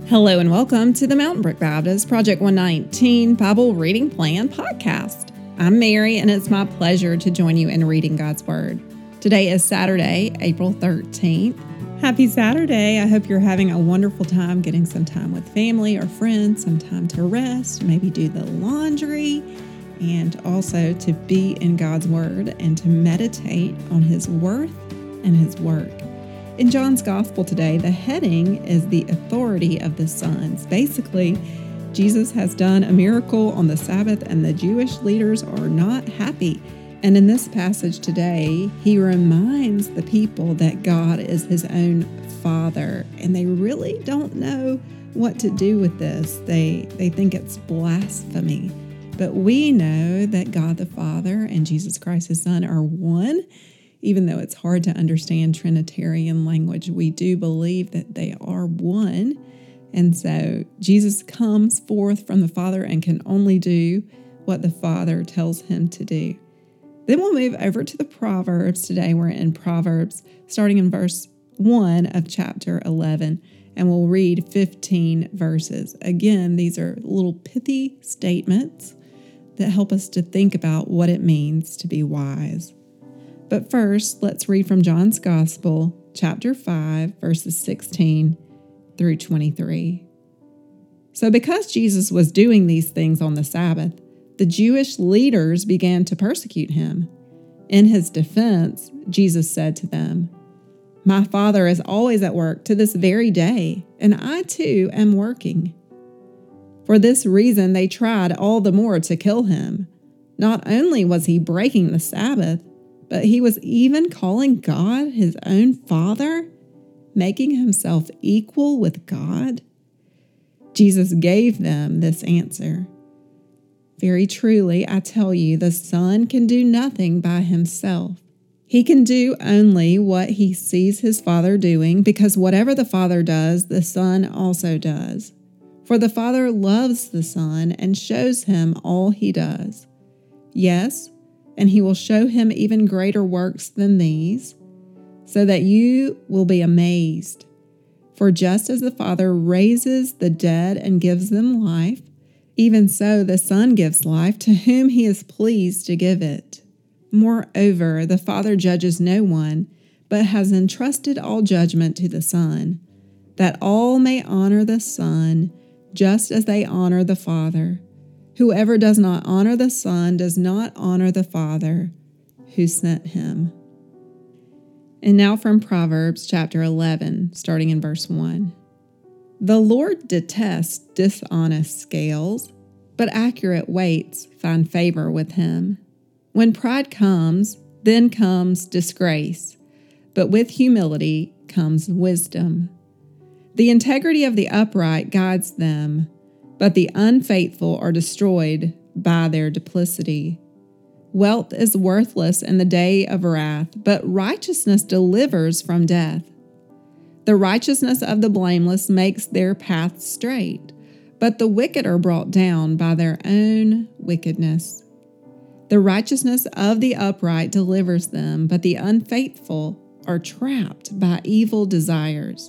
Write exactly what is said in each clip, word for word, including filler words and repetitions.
Hello and welcome to the Mountain Brook Baptist Project one nineteen Bible Reading Plan podcast. I'm Mary, and it's my pleasure to join you in reading God's Word. Today is Saturday, April thirteenth. Happy Saturday. I hope you're having a wonderful time getting some time with family or friends, some time to rest, maybe do the laundry, and also to be in God's Word and to meditate on His worth and His work. In John's Gospel today, the heading is the authority of the sons. Basically, Jesus has done a miracle on the Sabbath and the Jewish leaders are not happy. And in this passage today, he reminds the people that God is his own Father, and they really don't know what to do with this. They, they think it's blasphemy. But we know that God the Father and Jesus Christ his Son are one. Even though it's hard to understand Trinitarian language, we do believe that they are one. And so Jesus comes forth from the Father and can only do what the Father tells him to do. Then we'll move over to the Proverbs. Today we're in Proverbs, starting in verse one of chapter eleven, and we'll read fifteen verses. Again, these are little pithy statements that help us to think about what it means to be wise. But first, let's read from John's Gospel, chapter five, verses sixteen through twenty-three. So because Jesus was doing these things on the Sabbath, the Jewish leaders began to persecute him. In his defense, Jesus said to them, "My Father is always at work to this very day, and I too am working." For this reason, they tried all the more to kill him. Not only was he breaking the Sabbath, but he was even calling God his own Father, making himself equal with God. Jesus gave them this answer. "Very truly, I tell you, the Son can do nothing by himself. He can do only what he sees his Father doing, because whatever the Father does, the Son also does. For the Father loves the Son and shows him all he does. Yes, and he will show him even greater works than these, so that you will be amazed. For just as the Father raises the dead and gives them life, even so the Son gives life to whom he is pleased to give it. Moreover, the Father judges no one, but has entrusted all judgment to the Son, that all may honor the Son, just as they honor the Father. Whoever does not honor the Son does not honor the Father who sent him." And now from Proverbs chapter eleven, starting in verse one. "The Lord detests dishonest scales, but accurate weights find favor with him. When pride comes, then comes disgrace, but with humility comes wisdom. The integrity of the upright guides them, but the unfaithful are destroyed by their duplicity. Wealth is worthless in the day of wrath, but righteousness delivers from death. The righteousness of the blameless makes their path straight, but the wicked are brought down by their own wickedness. The righteousness of the upright delivers them, but the unfaithful are trapped by evil desires.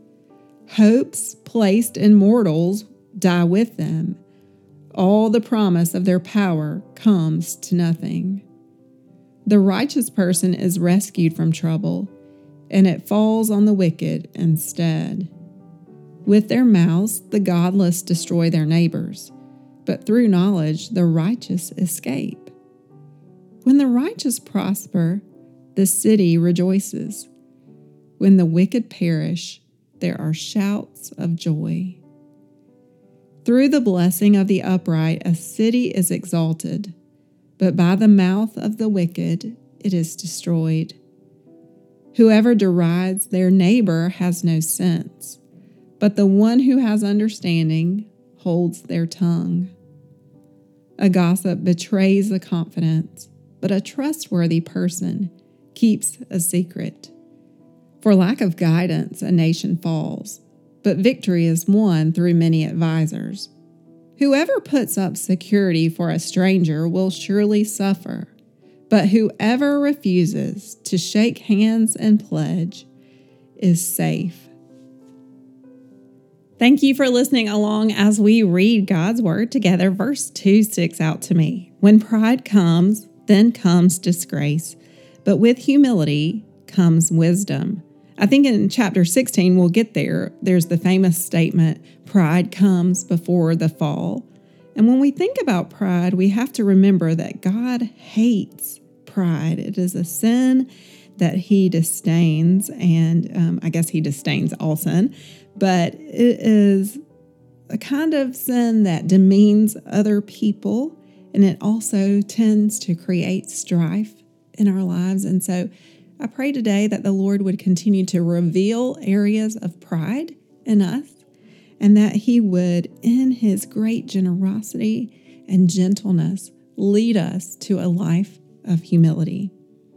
Hopes placed in mortals die with them. All the promise of their power comes to nothing. The righteous person is rescued from trouble, and it falls on the wicked instead. With their mouths, the godless destroy their neighbors, but through knowledge, the righteous escape. When the righteous prosper, the city rejoices. When the wicked perish, there are shouts of joy. Through the blessing of the upright, a city is exalted, but by the mouth of the wicked, it is destroyed. Whoever derides their neighbor has no sense, but the one who has understanding holds their tongue. A gossip betrays a confidence, but a trustworthy person keeps a secret. For lack of guidance, a nation falls, but victory is won through many advisers. Whoever puts up security for a stranger will surely suffer, but whoever refuses to shake hands and pledge is safe. Thank you for listening along as we read God's Word together. Verse two sticks out to me. When pride comes, then comes disgrace, but with humility comes wisdom. I think in chapter sixteen, we'll get there. There's the famous statement, pride comes before the fall. And when we think about pride, we have to remember that God hates pride. It is a sin that he disdains, and um, I guess he disdains all sin, but it is a kind of sin that demeans other people, and it also tends to create strife in our lives. And so I pray today that the Lord would continue to reveal areas of pride in us, and that he would, in his great generosity and gentleness, lead us to a life of humility.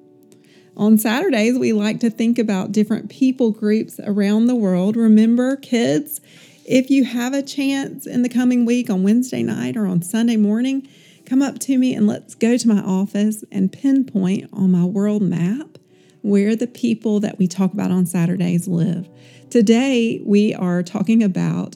On Saturdays, we like to think about different people groups around the world. Remember, kids, if you have a chance in the coming week on Wednesday night or on Sunday morning, come up to me and let's go to my office and pinpoint on my world map where the people that we talk about on Saturdays live. Today, we are talking about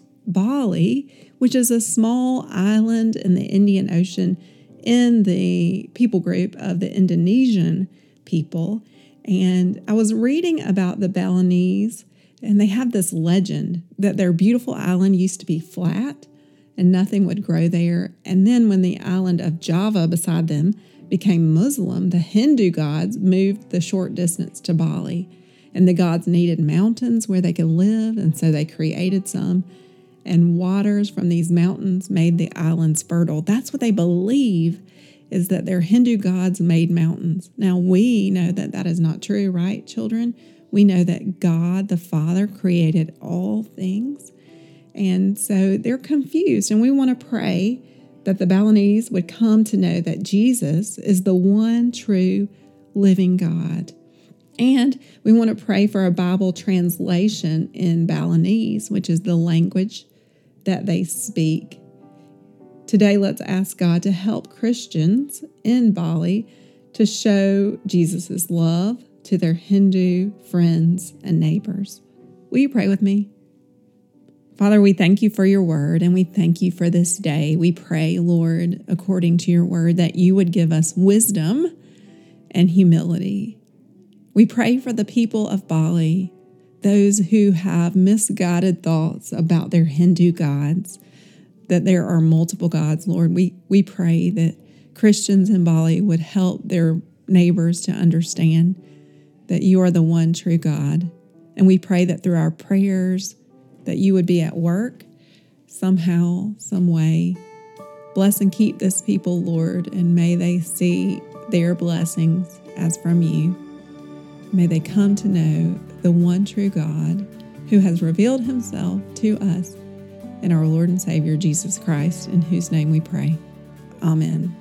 Bali, which is a small island in the Indian Ocean in the people group of the Indonesian people. And I was reading about the Balinese, and they have this legend that their beautiful island used to be flat and nothing would grow there. And then when the island of Java beside them became Muslim, the Hindu gods moved the short distance to Bali. And the gods needed mountains where they could live, and so they created some. And waters from these mountains made the islands fertile. That's what they believe, is that their Hindu gods made mountains. Now, we know that that is not true, right, children? We know that God, the Father, created all things. And so they're confused. And we want to pray that the Balinese would come to know that Jesus is the one true living God. And we want to pray for a Bible translation in Balinese, which is the language that they speak. Today, let's ask God to help Christians in Bali to show Jesus' love to their Hindu friends and neighbors. Will you pray with me? Father, we thank you for your word, and we thank you for this day. We pray, Lord, according to your word, that you would give us wisdom and humility. We pray for the people of Bali, those who have misguided thoughts about their Hindu gods, that there are multiple gods, Lord. We, we pray that Christians in Bali would help their neighbors to understand that you are the one true God. And we pray that through our prayers, that you would be at work somehow, some way. Bless and keep this people, Lord, and may they see their blessings as from you. May they come to know the one true God who has revealed himself to us in our Lord and Savior, Jesus Christ, in whose name we pray. Amen.